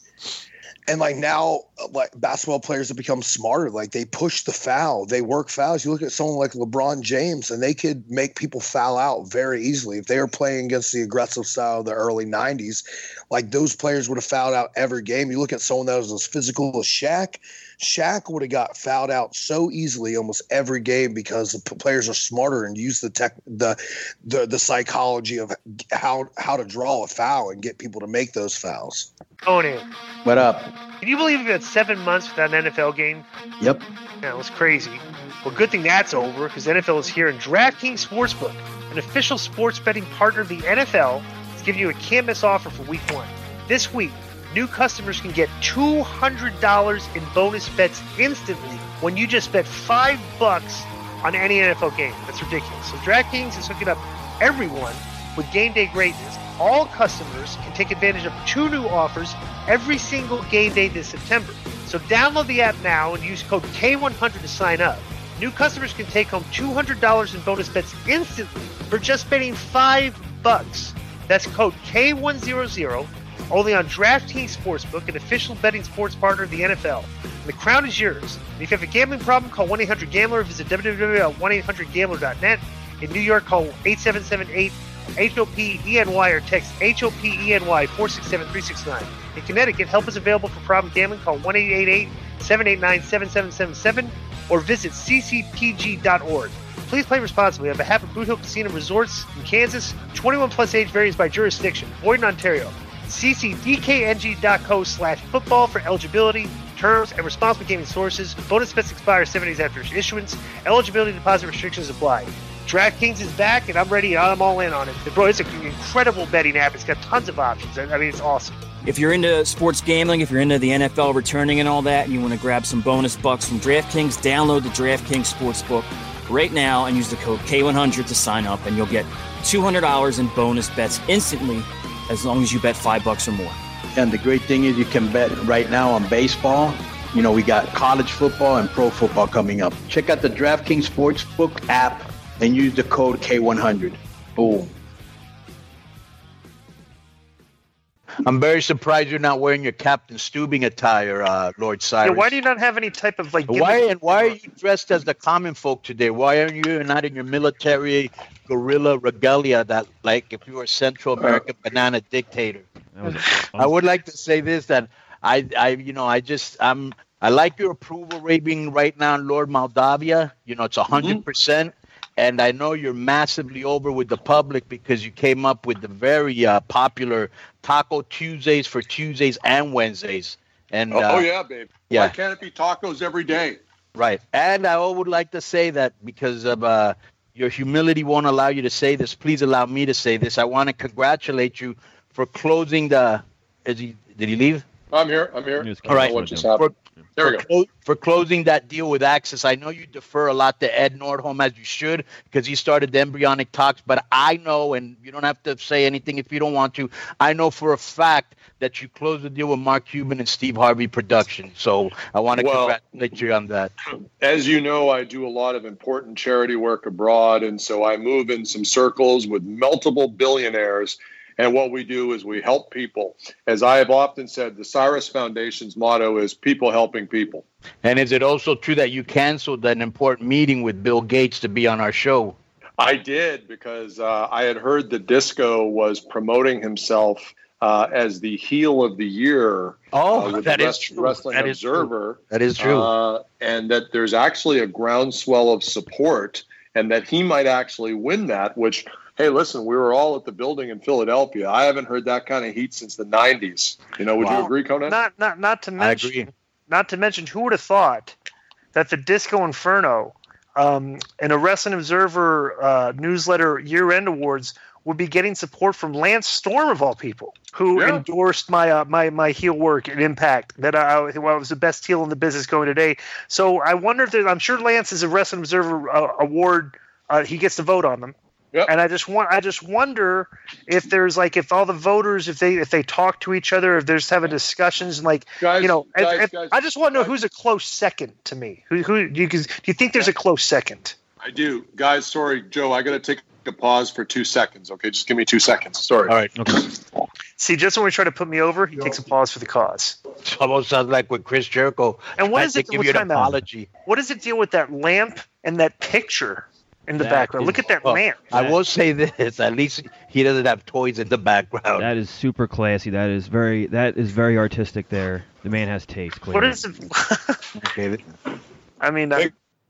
And like now, like basketball players have become smarter. Like they push the foul, they work fouls. You look at someone like LeBron James, and they could make people foul out very easily if they were playing against the aggressive style of the early nineties. Like those players would have fouled out every game. You look at someone that was as physical as Shaq. Shaq would have got fouled out so easily almost every game because the players are smarter and use the tech, the, the the psychology of how how to draw a foul and get people to make those fouls. Conan, what up? Can you believe we've had seven months without an N F L game? Yep. Yeah, it was crazy. Well, good thing that's over because the N F L is here, and DraftKings Sportsbook, an official sports betting partner of the N F L, is giving you a can't-miss offer for Week One. This week, new customers can get two hundred dollars in bonus bets instantly when you just bet five bucks on any N F L game. That's ridiculous. So DraftKings is hooking up everyone with game day greatness. All customers can take advantage of two new offers every single game day this September. So download the app now and use code K one hundred to sign up. New customers can take home two hundred dollars in bonus bets instantly for just betting five bucks. That's code K one hundred. Only on DraftKings Sportsbook, an official betting sports partner of the N F L. And the crown is yours. And if you have a gambling problem, call one eight hundred gambler or visit w w w dot one eight hundred gambler dot net. In New York, call eight seven seven eight H O P E N Y or text H O P E N Y four six seven three six nine. In Connecticut, help is available for problem gambling. Call one eight eight eight seven eight nine seven seven seven seven or visit c c p g dot org. Please play responsibly. On behalf of Boot Hill Casino Resorts in Kansas, twenty-one plus age varies by jurisdiction. Void in Ontario. c c d k n g dot co slash football for eligibility, terms, and responsible gaming sources. Bonus bets expire seven days after issuance. Eligibility deposit restrictions apply. DraftKings is back, and I'm ready. I'm all in on it. Bro, it's an incredible betting app. It's got tons of options. I mean, it's awesome. If you're into sports gambling, if you're into the N F L returning and all that, and you want to grab some bonus bucks from DraftKings, download the DraftKings Sportsbook right now and use the code K one hundred to sign up, and you'll get two hundred dollars in bonus bets instantly as long as you bet five bucks or more. And the great thing is you can bet right now on baseball. You know, we got college football and pro football coming up. Check out the DraftKings Sportsbook app and use the code K one hundred. Boom. I'm very surprised you're not wearing your Captain Stubing attire, uh, Lord Cyrus. Yeah, why do you not have any type of like? Why and why are you dressed as the common folk today? Why are you not in your military guerrilla regalia that, like, if you were a Central American banana dictator? I would like to say this that I, I, you know, I just I'm I like your approval rating right now, Lord Moldavia. You know, it's one hundred percent. Mm-hmm. And I know you're massively over with the public because you came up with the very uh, popular Taco Tuesdays for Tuesdays and Wednesdays. And oh, uh, oh yeah, babe. Yeah. Why can't it be tacos every day? Right. And I would like to say that because of uh, your humility won't allow you to say this, please allow me to say this. I want to congratulate you for closing the – is he? Did he leave? I'm here. I'm here. All right. What just happened? There we for, go. clo- for closing that deal with Access, I know you defer a lot to Ed Nordholm, as you should, because he started the embryonic talks. But I know, and you don't have to say anything if you don't want to, I know for a fact that you closed the deal with Mark Cuban and Steve Harvey Productions. So I want to Well, congratulate you on that. As you know, I do a lot of important charity work abroad, and so I move in some circles with multiple billionaires. And what we do is we help people. As I have often said, the Cyrus Foundation's motto is people helping people. And is it also true that you canceled an important meeting with Bill Gates to be on our show? I did, because uh, I had heard that Disco was promoting himself uh, as the heel of the year. Oh, uh, with that the is Rest- true. Wrestling That is Observer. true. That is true. Uh, and that there's actually a groundswell of support, and that he might actually win that, which... Hey, listen, we were all at the building in Philadelphia. I haven't heard that kind of heat since the nineties. You know, would Wow. you agree, Conan? Not not not to mention. agree. Not to mention, who would have thought that the Disco Inferno um, and a Wrestling Observer uh, newsletter year-end awards would be getting support from Lance Storm of all people, who Yeah. endorsed my uh, my my heel work and Impact. That I, well, I was the best heel in the business going today. So I wonder if there's, I'm sure Lance is a Wrestling Observer uh, award. Uh, he gets to vote on them. Yep. And I just want, I just wonder if there's like, if all the voters, if they, if they talk to each other, if they're just having discussions, and like, Guys, you know, if- guys, if- guys, I just want to know guys. who's a close second to me. Who, who do you, do you think there's a close second? I do. Guys, sorry, Joe, I got to take a pause for two seconds. Okay, just give me two seconds. Sorry. All right. Okay. See, just when we try to put me over, he takes a pause for the cause. It almost sounds like with Chris Jericho. And what I is had it? to give what you an time out? apology. What does it deal with that lamp and that picture in the That background? is- Look at that Well, lamp. I will say this: at least he doesn't have toys in the background. That is super classy. That is very that is very artistic there. The man has taste. What Clearly. is it? Okay. I mean, uh, Hey,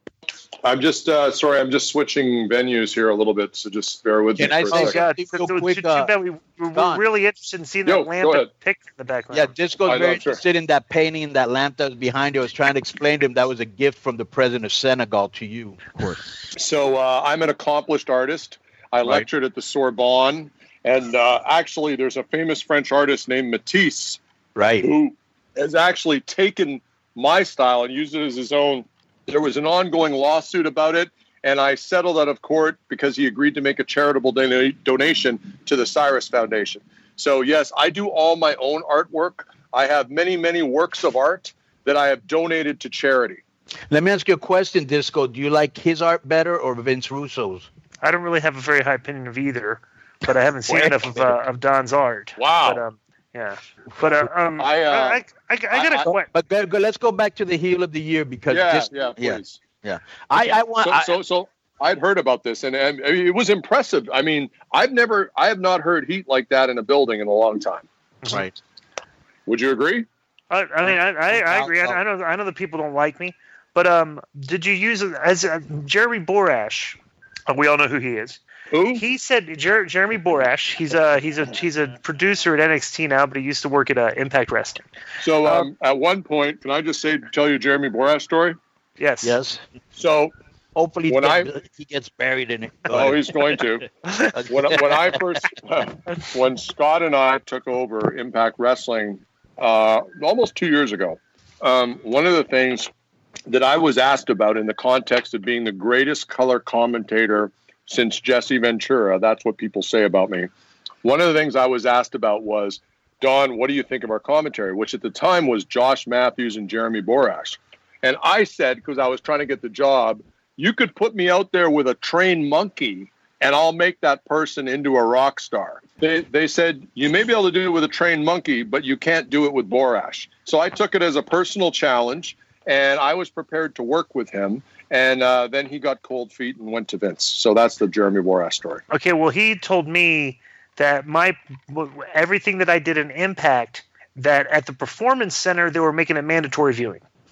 I'm just uh, sorry. I'm just switching venues here a little bit, so just bear with Can me I for say a oh second. God! Real So- so- quick, too- too uh, bad we, we're Don. really interested in seeing Yo, that lamp go and ahead. picture in the background. Yeah, Disco's I know, very sure. interested in that painting and that lamp that was behind you. I was trying to explain to him that was a gift from the president of Senegal to you. Of course. So uh, I'm an accomplished artist. I Right. lectured at the Sorbonne, and uh, actually, there's a famous French artist named Matisse Right. who has actually taken my style and used it as his own. There was an ongoing lawsuit about it, and I settled out of court because he agreed to make a charitable dona- donation to the Cyrus Foundation. So, yes, I do all my own artwork. I have many, many works of art that I have donated to charity. Let me ask you a question, Disco. Do you like his art better or Vince Russo's? I don't really have a very high opinion of either, but I haven't seen Wait. enough of uh, of Don's art. Wow. But, um, yeah. But uh, um, I, uh, I, I, I, I got a I- question. But go, go, let's go back to the heel of the year because Yeah, this, yeah, please. yeah. I, I want. So, I, so, so I'd heard about this, and, and I mean, it was impressive. I mean, I've never, I have not heard heat like that in a building in a long time. right. Would you agree? I, I mean, I, I, I agree. I, I know, I know that people don't like me, but um, did you use it as uh, Jeremy Borash? Uh, we all know who he is. Who? He said Jer- Jeremy Borash. He's a he's a he's a producer at N X T now, but he used to work at uh, Impact Wrestling. So um, at one point, can I just say, tell you Jeremy Borash story? Yes. Yes. So Hopefully When he I- gets- he gets buried in it. Go oh, ahead. he's going to. when, when I first, when Scott and I took over Impact Wrestling uh, almost two years ago, um, one of the things that I was asked about in the context of being the greatest color commentator since Jesse Ventura, that's what people say about me. One of the things I was asked about was, Don, what do you think of our commentary? Which at the time was Josh Matthews and Jeremy Borash. And I said, because I was trying to get the job, you could put me out there with a trained monkey and I'll make that person into a rock star. They they said, you may be able to do it with a trained monkey, but you can't do it with Borash. So I took it as a personal challenge, and I was prepared to work with him. And uh, then he got cold feet and went to Vince. So that's the Jeremy Borash story. Okay, well, he told me that my everything that I did in Impact, that at the Performance Center, they were making it mandatory viewing.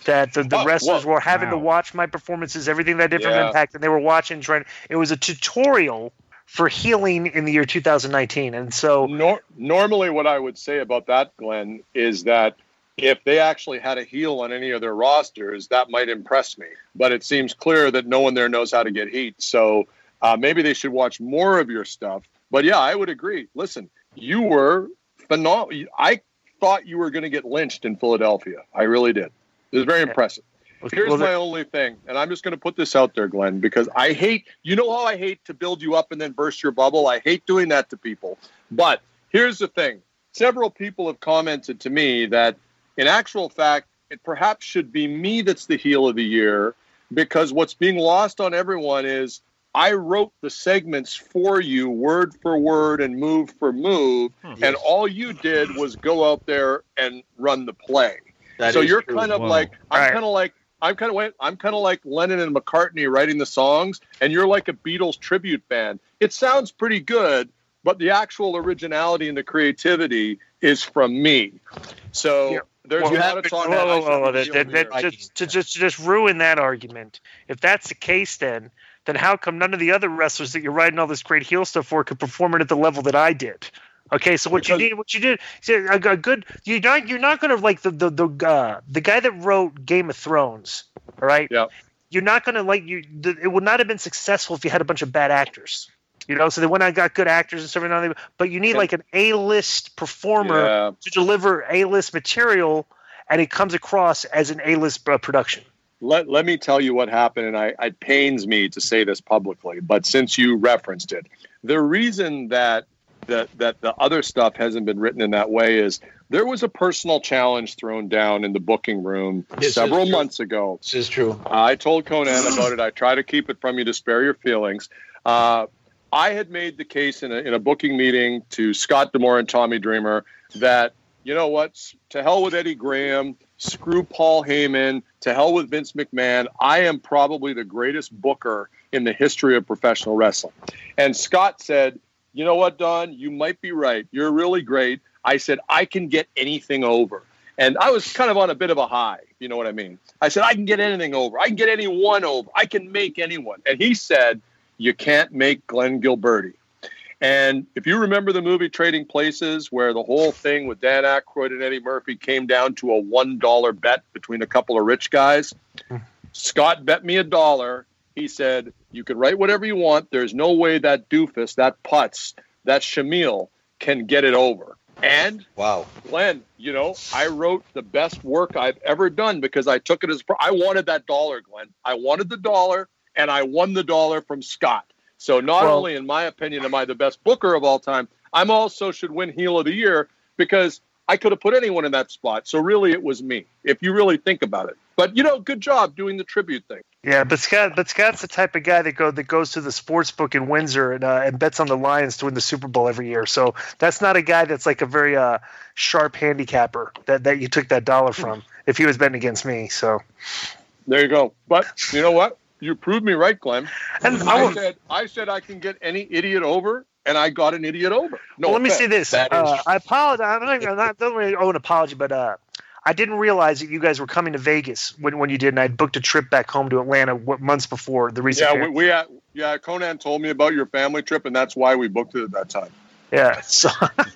that the, the Oh, wrestlers whoa. were having Wow. to watch my performances, everything that I did from Yeah. Impact, and they were watching, trying. It was a tutorial for healing in the year two thousand nineteen, and so Nor- normally, what I would say about that, Glenn, is that if they actually had a heel on any of their rosters, that might impress me. But it seems clear that no one there knows how to get heat. So uh, maybe they should watch more of your stuff. But yeah, I would agree. Listen, you were phenomenal. I thought you were going to get lynched in Philadelphia. I really did. It was very impressive. Here's Well, my the- only thing, and I'm just going to put this out there, Glenn, because I hate, you know how I hate to build you up and then burst your bubble? I hate doing that to people. But here's the thing. Several people have commented to me that, in actual fact, it perhaps should be me that's the heel of the year, because what's being lost on everyone is I wrote the segments for you word for word and move for move, Hmm. and all you did was go out there and run the play. That so is you're true. kind of Whoa. like I'm Right. kind of like I'm kind of wait, I'm kind of like Lennon and McCartney writing the songs, and you're like a Beatles tribute band. It sounds pretty good, but the actual originality and the creativity is from me. So there's Well, a lot of talk. whoa, whoa, whoa, whoa, I that- should that- be that- here. just, to just to just ruin that argument. If that's the case, then then how come none of the other wrestlers that you're writing all this great heel stuff for could perform it at the level that I did? Okay, so what you did, what you did, so a, a good. You're not you're not going to like the the the uh, the guy that wrote Game of Thrones. All right. Yeah. You're not going to like you. The, it would not have been successful if you had a bunch of bad actors. You know, so they went out and got good actors and stuff. And but you need like an A-list performer Yeah. to deliver A-list material, and it comes across as an A-list uh, production. Let, let me tell you what happened, and I, it pains me to say this publicly, but since you referenced it, the reason that, that, that the other stuff hasn't been written in that way is there was a personal challenge thrown down in the booking room This several is true. months ago. This is true. I told Conan about it. I try to keep it from you to spare your feelings. Uh, I had made the case in a, in a booking meeting to Scott D'Amore and Tommy Dreamer that, you know what, to hell with Eddie Graham, screw Paul Heyman, to hell with Vince McMahon. I am probably the greatest booker in the history of professional wrestling. And Scott said, you know what, Don, you might be right. You're really great. I said, I can get anything over. And I was kind of on a bit of a high, you know what I mean? I said, I can get anything over. I can get anyone over. I can make anyone. And he said, you can't make Glenn Gilberti. And if you remember the movie Trading Places, where the whole thing with Dan Aykroyd and Eddie Murphy came down to a one dollar bet between a couple of rich guys, Scott bet me a dollar. He said, you can write whatever you want. There's no way that doofus, that putz, that Shamil can get it over. And wow, Glenn, you know, I wrote the best work I've ever done because I took it as I wanted that dollar, Glenn. I wanted the dollar, and I won the dollar from Scott. So not Well- only, in my opinion, am I the best booker of all time, I'm also should win heel of the year because I could have put anyone in that spot. So really, it was me, if you really think about it. But, you know, good job doing the tribute thing. Yeah, but Scott, but Scott's the type of guy that go that goes to the sports book in Windsor and uh, and bets on the Lions to win the Super Bowl every year. So that's not a guy that's like a very uh, sharp handicapper that, that you took that dollar from if he was betting against me. So There you go. But you know what? You proved me right, Glenn. And I, I will- said I said I can get any idiot over, and I got an idiot over. No, well, let me offense. say this. Uh, I apologize. I'm not, I'm not don't really owe an apology, but uh, I didn't realize that you guys were coming to Vegas when, when you did, and I booked a trip back home to Atlanta what, months before the recent. Yeah, we, we had, yeah. Conan told me about your family trip, and that's why we booked it at that time. Yeah. So,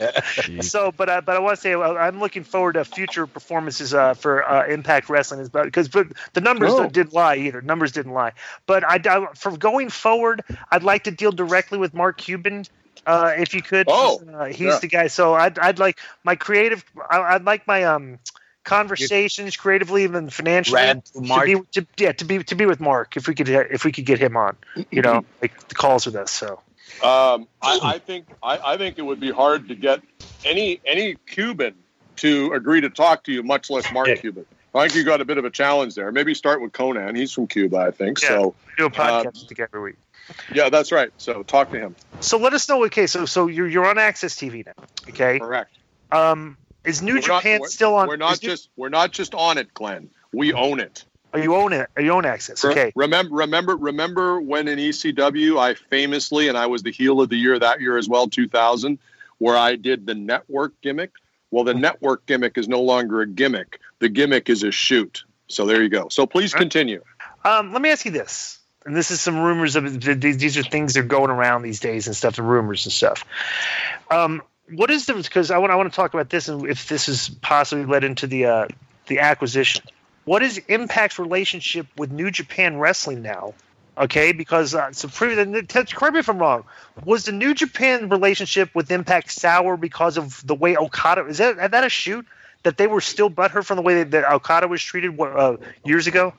so, but uh, but I want to say uh, I'm looking forward to future performances uh, for uh, Impact Wrestling, is because but the numbers Oh. didn't lie either. Numbers didn't lie. But I, I for going forward, I'd like to deal directly with Mark Cuban. Uh, if you could, Oh, uh, he's yeah. the guy. So I'd, I'd like my creative. I, I'd like my um conversations, creatively even financially, Rant to Mark. be to, yeah to be to be with Mark. If we could if we could get him on, you know, like the calls with us. So. Um, I, I think I, I think it would be hard to get any any Cuban to agree to talk to you, much less Mark Cuban. I think you got a bit of a challenge there. Maybe start with Conan. He's from Cuba, I think. Yeah, so we do a podcast uh, together every week. yeah, that's right. So talk to him. So let us know. Okay, so so you're you're on Access T V now. Okay. Correct. Um, is New We're not- Japan we're- still on? We're not is New- just we're not just on it, Glenn. We own it. Oh, you own it. You own Access. Re- Okay. Remember, remember, remember when in E C W I famously, and I was the heel of the year that year as well, two thousand, where I did the network gimmick. Well, the network gimmick is no longer a gimmick. The gimmick is a shoot. So there you go. So please continue. Um, let me ask you this, and this is some rumors of these are things that are going around these days and stuff, the rumors and stuff. Um, what is the because I want I want to talk about this and if this is possibly led into the uh, the acquisition. What is Impact's relationship with New Japan Wrestling now? Okay, because uh, so previous, correct me if I'm wrong. Was the New Japan relationship with Impact sour because of the way Okada is that is that a shoot that they were still butthurt from the way that, that Okada was treated uh, years ago?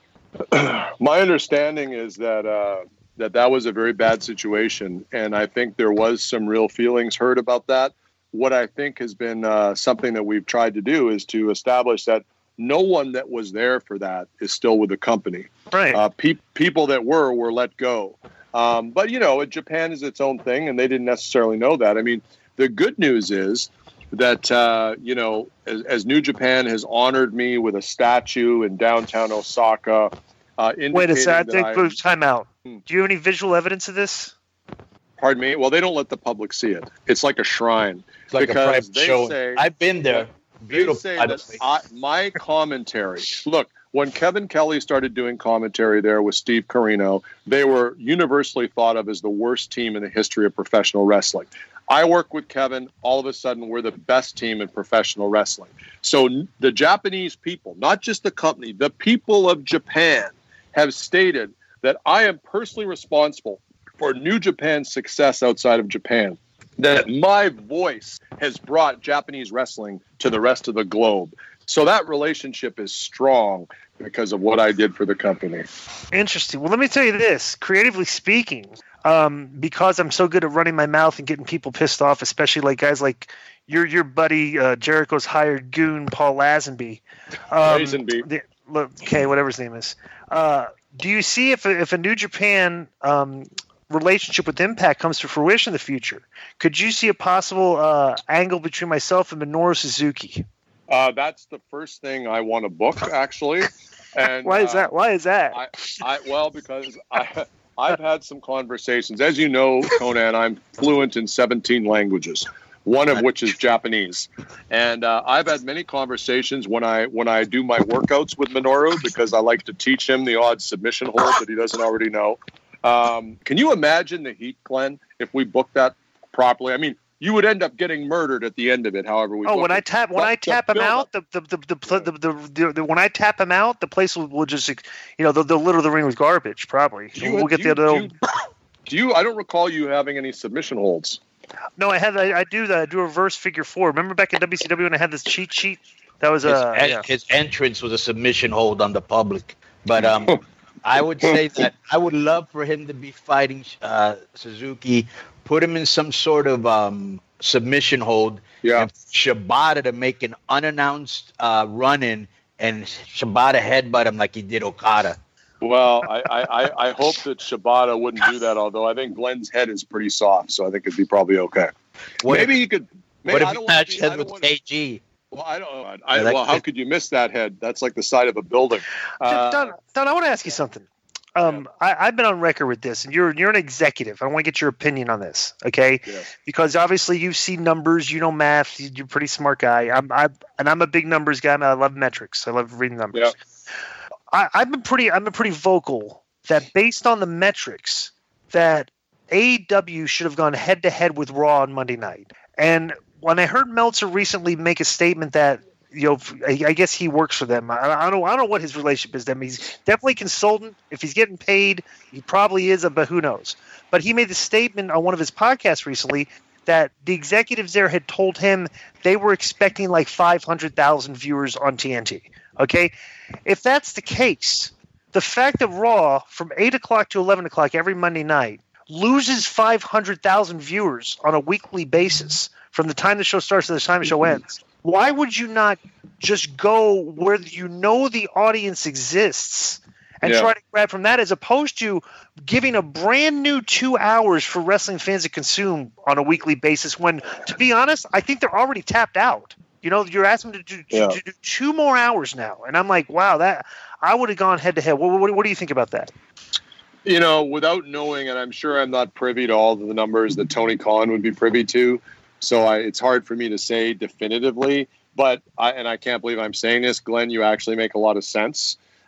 My understanding is that uh, that that was a very bad situation, and I think there was some real feelings hurt about that. What I think has been uh, something that we've tried to do is to establish that no one that was there for that is still with the company. Right. Uh, pe- people that were were let go. Um, but, you know, Japan is its own thing, and they didn't necessarily know that. I mean, the good news is that, uh, you know, as, as New Japan has honored me with a statue in downtown Osaka. Uh, Wait a second. I, time out. Hmm. Do you have any visual evidence of this? Pardon me? Well, they don't let the public see it. It's like a shrine. It's like because a private they show. Say, I've been there. They say that I, my commentary, look, when Kevin Kelly started doing commentary there with Steve Corino, they were universally thought of as the worst team in the history of professional wrestling. I work with Kevin. All of a sudden, we're the best team in professional wrestling. So the Japanese people, not just the company, the people of Japan have stated that I am personally responsible for New Japan's success outside of Japan. That my voice has brought Japanese wrestling to the rest of the globe. So that relationship is strong because of what I did for the company. Interesting. Well, let me tell you this. Creatively speaking, um, because I'm so good at running my mouth and getting people pissed off, especially like guys like your your buddy uh, Jericho's hired goon, Paul Lazenby. Um, Lazenby. The, look, okay, whatever his name is. Uh, do you see if a, if a New Japan um, relationship with Impact comes to fruition in the future, could you see a possible uh, angle between myself and Minoru Suzuki? Uh, that's the first thing I want to book, actually. And why is uh, that? Why is that? I, I well, because I, I've had some conversations. As you know, Conan, I'm fluent in seventeen languages, one of which is Japanese. And uh, I've had many conversations when I when I do my workouts with Minoru because I like to teach him the odd submission hold that he doesn't already know. Um, can you imagine the heat, Glenn, if we booked that properly? I mean, you would end up getting murdered at the end of it. However, we. Oh, when it. I tap when but I tap him out, the the the, the, the, the, the, the when I tap him out, the place will, will just, you know, they'll, they'll litter the ring with garbage. Probably. You, we'll get you, the other. Do, do you? I don't recall you having any submission holds. No, I have. I, I do that. I do a reverse figure four. Remember back in W C W when I had this cheat sheet? That was a. Uh, his, yeah. his entrance was a submission hold on the public, but um. I would say that I would love for him to be fighting uh, Suzuki, put him in some sort of um, submission hold, yeah. and Shibata to make an unannounced uh, run-in and Shibata headbutt him like he did Okada. Well, I, I, I hope that Shibata wouldn't do that, although I think Glenn's head is pretty soft, so I think it'd be probably okay. What maybe if, you could. Maybe, what if I he don't matched be, head with wanna, K G? Well, I don't. I, well, how could you miss that head? That's like the side of a building. Uh, Don, Don, I want to ask you something. Um, I, I've been on record with this, and you're you're an executive. I want to get your opinion on this, okay? Yes. Because obviously you see numbers, you know math, you're a pretty smart guy. I'm I and I'm a big numbers guy. I love metrics. I love reading numbers. Yeah. I, I've been pretty. I've been pretty vocal that based on the metrics, that A E W should have gone head to head with Raw on Monday night. And when I heard Meltzer recently make a statement that, you know, I guess he works for them. I, I don't, I don't know what his relationship is with them. He's definitely a consultant. If he's getting paid, he probably is, but who knows? But he made the statement on one of his podcasts recently that the executives there had told him they were expecting like five hundred thousand viewers on T N T. Okay, if that's the case, the fact that Raw from eight o'clock to eleven o'clock every Monday night loses five hundred thousand viewers on a weekly basis from the time the show starts to the time the show ends. Why would you not just go where you know the audience exists and yeah. try to grab from that, as opposed to giving a brand new two hours for wrestling fans to consume on a weekly basis when, to be honest, I think they're already tapped out. You know, you're asking them to do, yeah. to do two more hours now. And I'm like, wow, that I would have gone head to head. What, what, what do you think about that? You know, without knowing, and I'm sure I'm not privy to all of the numbers that Tony Khan would be privy to, so I, it's hard for me to say definitively, but I, and I can't believe I'm saying this, Glenn, you actually make a lot of sense.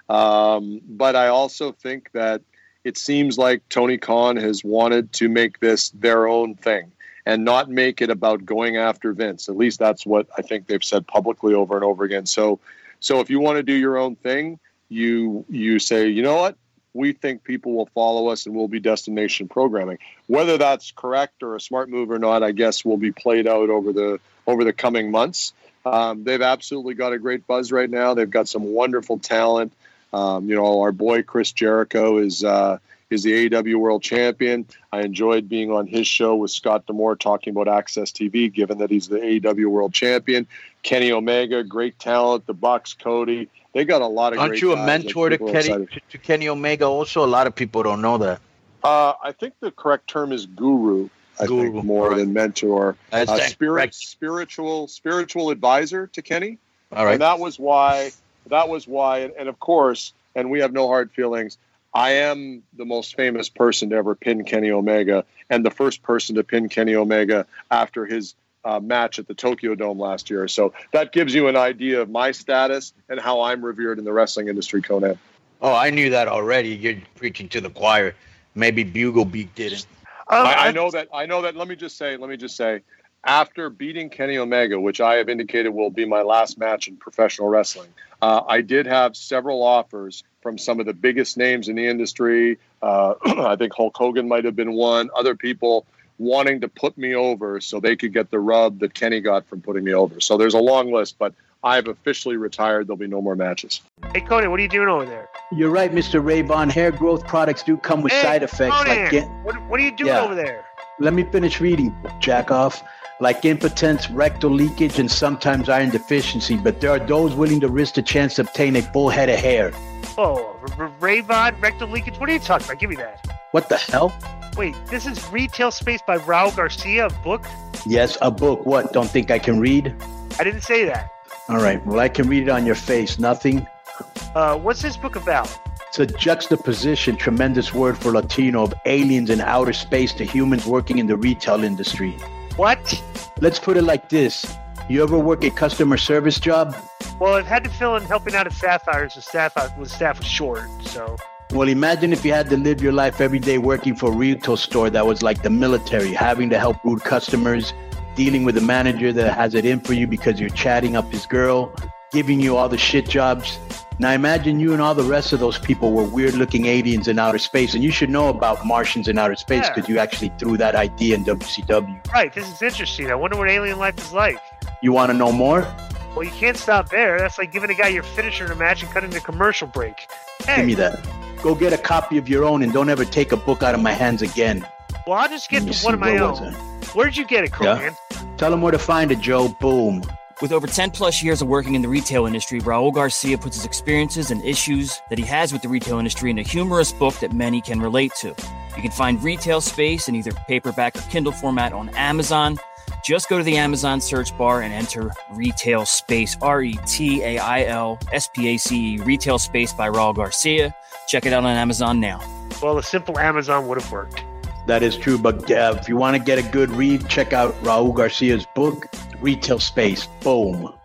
Um, but I also think that it seems like Tony Khan has wanted to make this their own thing and not make it about going after Vince. At least that's what I think they've said publicly over and over again. So, so if you want to do your own thing, you you say, you know what? We think people will follow us and we'll be destination programming. Whether that's correct or a smart move or not, I guess will be played out over the over the coming months. Um, they've absolutely got a great buzz right now. They've got some wonderful talent. Um, you know, our boy Chris Jericho is uh, is the A E W World Champion. I enjoyed being on his show with Scott D'Amore talking about Access T V, given that he's the A E W World Champion. Kenny Omega, great talent. The Bucks, Cody. They got a lot of Aren't great you a guys mentor to that people are Kenny, to, to Kenny Omega also? A lot of people don't know that. Uh, I think the correct term is guru. I Guru, think more right. than mentor. That's Uh, that- spirit, correct. spiritual, spiritual advisor to Kenny. All right. And that was why. That was why. And, and of course, and we have no hard feelings. I am the most famous person to ever pin Kenny Omega, and the first person to pin Kenny Omega after his uh, match at the Tokyo Dome last year. So that gives you an idea of my status and how I'm revered in the wrestling industry, Conan. Oh, I knew that already. You're preaching to the choir. Maybe Bugle Beat didn't. I, I know that. I know that. Let me just say. Let me just say. After beating Kenny Omega, which I have indicated will be my last match in professional wrestling, uh, I did have several offers from some of the biggest names in the industry. Uh, I think Hulk Hogan might have been one. Other people wanting to put me over so they could get the rub that Kenny got from putting me over. So there's a long list, but I've officially retired. There'll be no more matches. Hey, Conan, what are you doing over there? You're right, Mister Ray-Ban. Hair growth products do come with Hey, side effects. Conan, like get, what, what are you doing Yeah. over there? Let me finish reading, jack off. Like impotence, rectal leakage, and sometimes iron deficiency, but there are those willing to risk the chance to obtain a full head of hair. Oh, R- R- Ray-Ban, rectal leakage? What are you talking about? Give me that. What the hell? Wait, this is Retail Space by Raul Garcia, a book? Yes, a book. What? Don't think I can read? I didn't say that. All right, well, I can read it on your face. Nothing? Uh, what's this book about? It's a juxtaposition, tremendous word for Latino, of aliens in outer space to humans working in the retail industry. What? Let's put it like this. You ever work a customer service job? Well, I've had to fill in helping out at Sapphires. The staff out was staff was short, so. Well, imagine if you had to live your life every day working for a retail store that was like the military, having to help rude customers, dealing with a manager that has it in for you because you're chatting up his girl, giving you all the shit jobs. Now imagine you and all the rest of those people were weird-looking aliens in outer space, and you should know about Martians in outer space Yeah. because you actually threw that idea in W C W. Right, this is interesting. I wonder what alien life is like. You want to know more? Well, you can't stop there. That's like giving a guy your finisher in a match and cutting a commercial break. Hey, Give me that. Go get a copy of your own and don't ever take a book out of my hands again. well, I'll just get Let me to see, one of my where was own. I? Where'd you get it, Conan? Tell them where to find it, Joe. Boom. With over ten plus years of working in the retail industry, Raul Garcia puts his experiences and issues that he has with the retail industry in a humorous book that many can relate to. You can find Retail Space in either paperback or Kindle format on Amazon. Just go to the Amazon search bar and enter Retail Space, R E T A I L S P A C E, Retail Space by Raul Garcia. Check it out on Amazon now. Well, a simple Amazon would have worked. That is true, but uh, if you want to get a good read, check out Raul Garcia's book, Retail Space. Boom.